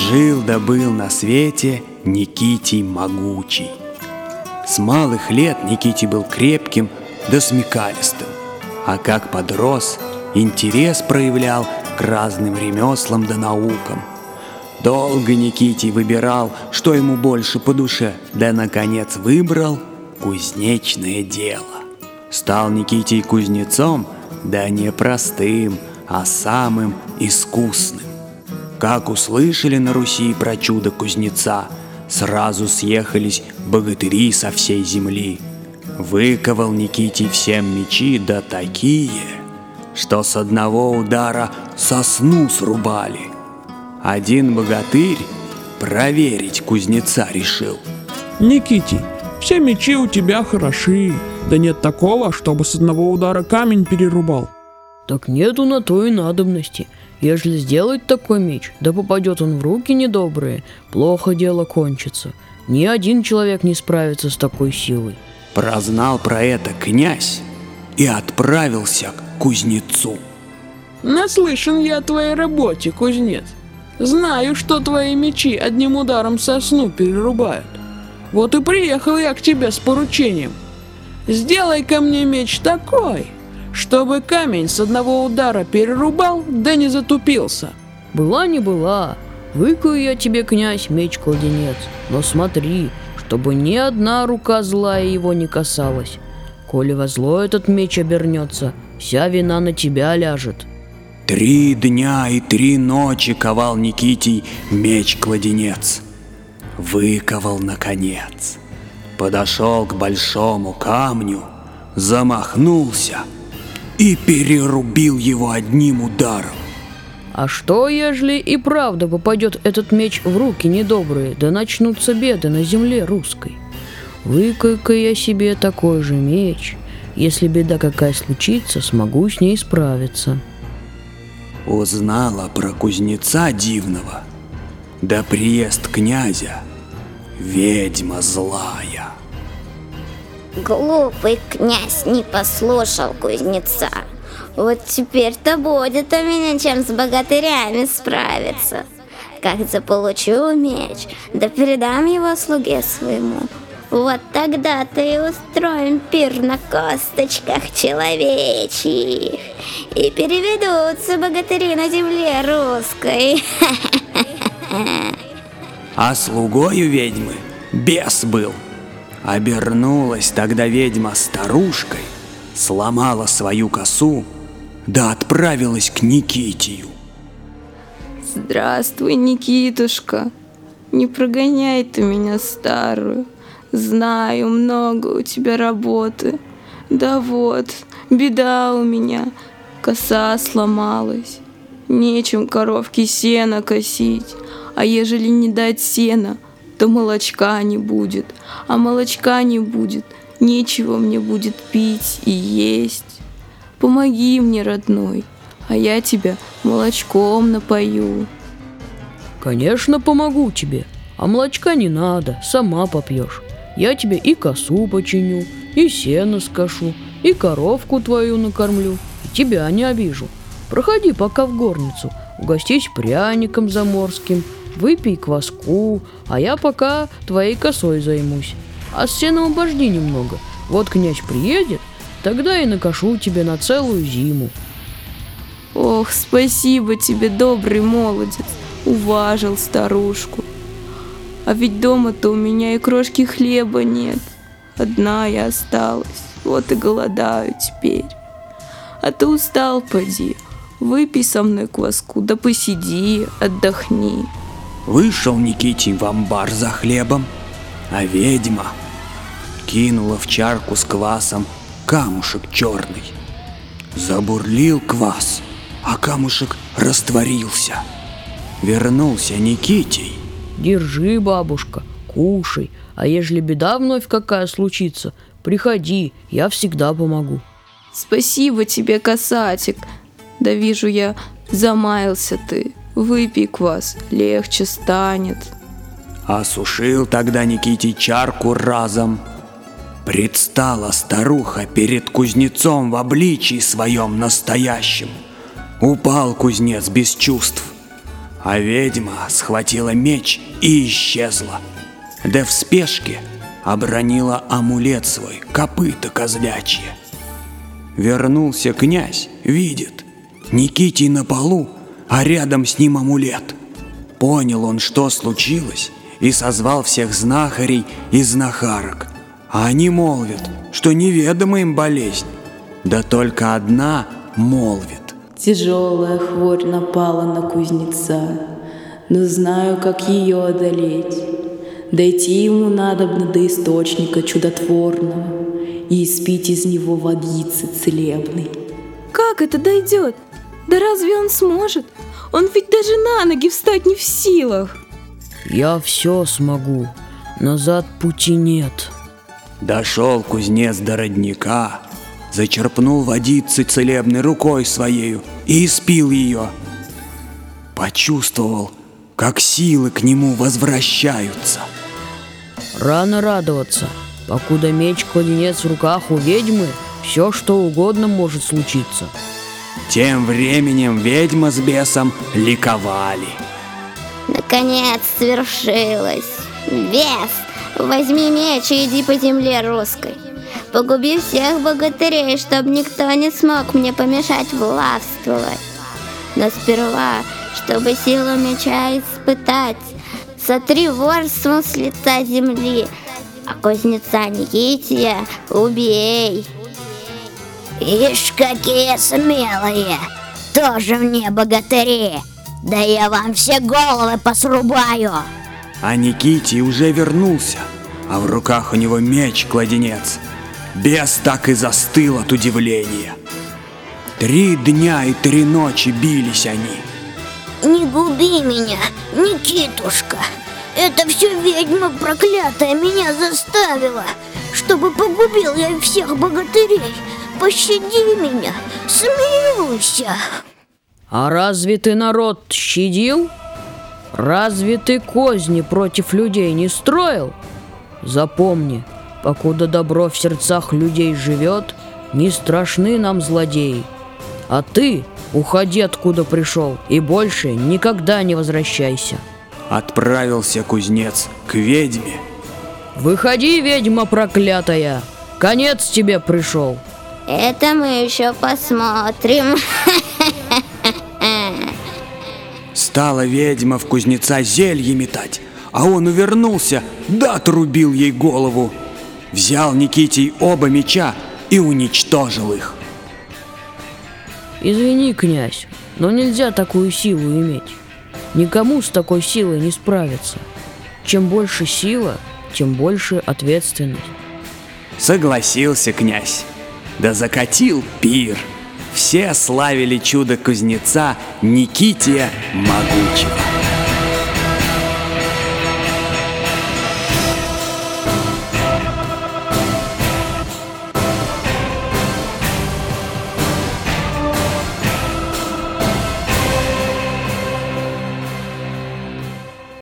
Жил да был на свете Никитий Могучий. С малых лет Никитий был крепким да смекалистым, а как подрос, интерес проявлял к разным ремеслам да наукам. Долго Никитий выбирал, что ему больше по душе, да наконец выбрал кузнечное дело. Стал Никитий кузнецом, да не простым, а самым искусным. Как услышали на Руси про чудо кузнеца, сразу съехались богатыри со всей земли. Выковал Никитий всем мечи, да такие, что с одного удара сосну срубали. Один богатырь проверить кузнеца решил. Никитий, все мечи у тебя хороши, да нет такого, чтобы с одного удара камень перерубал. Так нету на то и надобности. Ежели сделать такой меч, да попадет он в руки недобрые, плохо дело кончится. Ни один человек не справится с такой силой. Прознал про это князь и отправился к кузнецу. Наслышан я о твоей работе, кузнец. Знаю, что твои мечи одним ударом сосну перерубают. Вот и приехал я к тебе с поручением. Сделай ко мне меч такой, чтобы камень с одного удара перерубал, да не затупился. Была не была, выкую я тебе, князь, меч-кладенец, но смотри, чтобы ни одна рука злая его не касалась. Коли во зло этот меч обернется, вся вина на тебя ляжет. 3 дня и 3 ночи ковал Никитий меч-кладенец. Выковал наконец. Подошел к большому камню, замахнулся и перерубил его одним ударом. А что, ежели и правда попадет этот меч в руки недобрые, да начнутся беды на земле русской? Выкую-ка я себе такой же меч. Если беда какая случится, смогу с ней справиться. Узнала про кузнеца дивного, да приезд князя ведьма злая. Глупый князь не послушал кузнеца. Вот теперь-то будет у меня чем с богатырями справиться. Как заполучу меч, да передам его слуге своему. Вот тогда-то и устроим пир на косточках человечьих. И переведутся богатыри на земле русской. А слугою ведьмы бес был. Обернулась тогда ведьма старушкой, сломала свою косу, да отправилась к Никитию. Здравствуй, Никитушка, не прогоняй ты меня старую. Знаю, много у тебя работы. Да вот, беда у меня, коса сломалась. Нечем коровке сено косить, а ежели не дать сена, то молочка не будет, а молочка не будет, нечего мне будет пить и есть. Помоги мне, родной, а я тебя молочком напою. Конечно, помогу тебе, а молочка не надо, сама попьешь. Я тебе и косу починю, и сено скошу, и коровку твою накормлю, и тебя не обижу. Проходи пока в горницу, угостись пряником заморским, выпей кваску, а я пока твоей косой займусь. А с сеном обожди немного, вот князь приедет, тогда и накошу тебе на целую зиму. Ох, спасибо тебе, добрый молодец, уважил старушку. А ведь дома-то у меня и крошки хлеба нет. Одна я осталась, вот и голодаю теперь. А ты устал, поди, выпей со мной кваску, да посиди, отдохни. Вышел Никитий в амбар за хлебом, а ведьма кинула в чарку с квасом камушек черный. Забурлил квас, а камушек растворился. Вернулся Никитий. Держи, бабушка, кушай, а ежели беда вновь какая случится, приходи, я всегда помогу. Спасибо тебе, касатик. Да вижу я, замаялся ты. Выпей квас, легче станет. Осушил тогда Никитий чарку разом. Предстала старуха перед кузнецом в обличии своем настоящем. Упал кузнец без чувств. А ведьма схватила меч и исчезла. Да в спешке обронила амулет свой, копыто козлячье. Вернулся князь, видит, Никитий на полу, а рядом с ним амулет. Понял он, что случилось, и созвал всех знахарей и знахарок. А они молвят, что неведома им болезнь, да только одна молвит. Тяжелая хворь напала на кузнеца, но знаю, как ее одолеть. Дойти ему надобно до источника чудотворного и испить из него водицы целебной. Как это дойдет? Да разве он сможет? Он ведь даже на ноги встать не в силах. Я все смогу, назад пути нет. Дошел кузнец до родника, зачерпнул водицы целебной рукой своею и испил ее. Почувствовал, как силы к нему возвращаются. Рано радоваться, покуда меч-кладенец в руках у ведьмы, все что угодно может случиться. Тем временем ведьма с бесом ликовали. Наконец свершилось. Бес, возьми меч и иди по земле русской. Погуби всех богатырей, чтобы никто не смог мне помешать властвовать. Но сперва, чтобы силу меча испытать, сотри ворством с лица земли, а кузнеца Никития убей. Ишь, какие смелые! Тоже мне богатыри! Да я вам все головы посрубаю! А Никитий уже вернулся, а в руках у него меч-кладенец. Бес так и застыл от удивления. 3 дня и 3 ночи бились они. Не губи меня, Никитушка! Это все ведьма проклятая меня заставила, чтобы погубил я всех богатырей. Пощади меня, смилуйся. А разве ты народ щадил? Разве ты козни против людей не строил? Запомни, покуда добро в сердцах людей живет, не страшны нам злодеи. А ты уходи, откуда пришел, и больше никогда не возвращайся. Отправился кузнец к ведьме. Выходи, ведьма проклятая, конец тебе пришел. Это мы еще посмотрим. Стала ведьма в кузнеца зелье метать, а он увернулся, да отрубил ей голову. Взял Никитий оба меча и уничтожил их. Извини, князь, но нельзя такую силу иметь. Никому с такой силой не справиться. Чем больше сила, тем больше ответственность. Согласился князь, да закатил пир. Все славили чудо кузнеца Никития Могучего.